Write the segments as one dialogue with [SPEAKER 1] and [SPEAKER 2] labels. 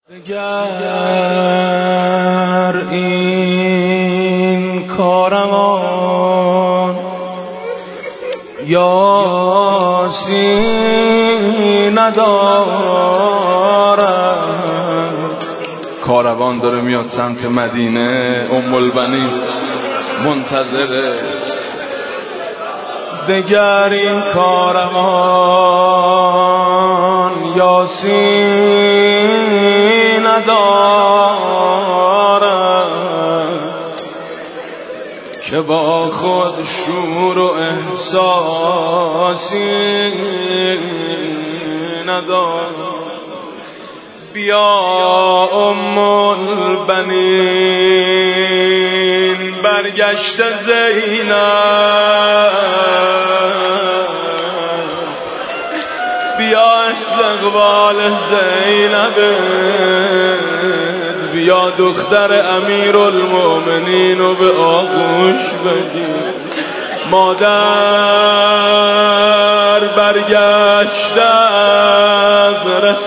[SPEAKER 1] اگر این کاروان یاسی ندارد، کاروان داره میاد سمت مدینه، ام البنین منتظره. دگر این کاروان یاسی ندارد که با خود شور و احساسی ندارد. بیا ام البنین برگشت زینب، بیا استقبال زینب، بیا دختر امیرالمومنین و به آغوش بگیر. مادر برگشت از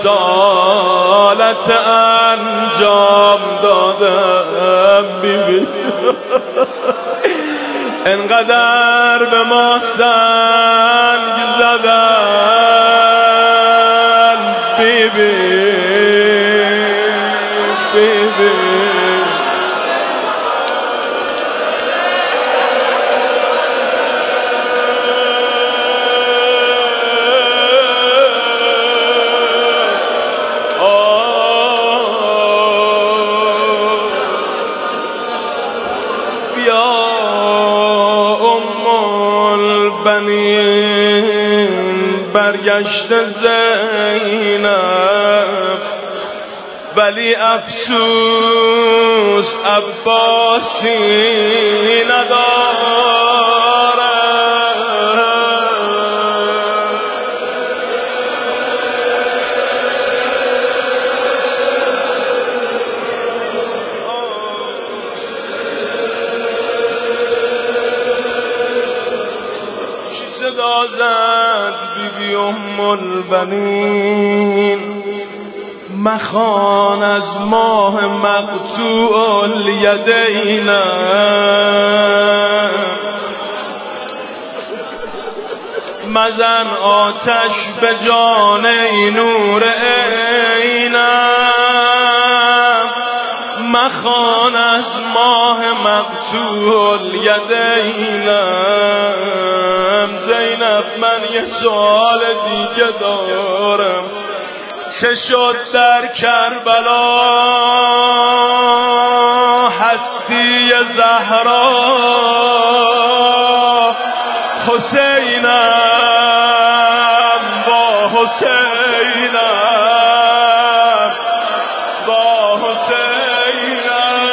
[SPEAKER 1] رسالت انجام دادم، بیبی انقدر به ما سنگ زدن، بیبی برگشت زینب، ولی افسوس عباسی ندارد. چی صدا زد بیبی ام البنین؟ مخوان از ماه مقطوع الیدین، مزن آتش به جان نور عینم. مخوان از ماه مقطوع الیدینم. زینب من یه سوال دیگه دارم، چه شد در کربلا هستی زهرا؟ حسینم با حسینم با حسینم.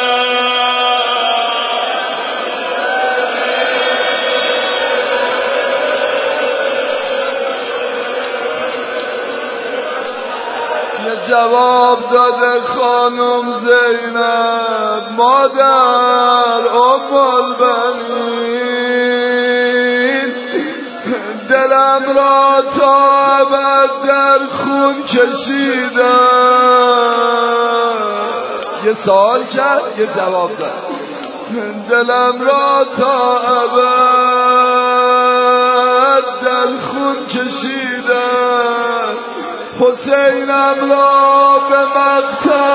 [SPEAKER 2] جواب داده خانم زینب، مادر ام البنین، دلم را تا ابد در خون کشیدم. یه سوال کرد یه جواب داد. دلم را تا ابد در خون کشیدم، حسینم را به مقتل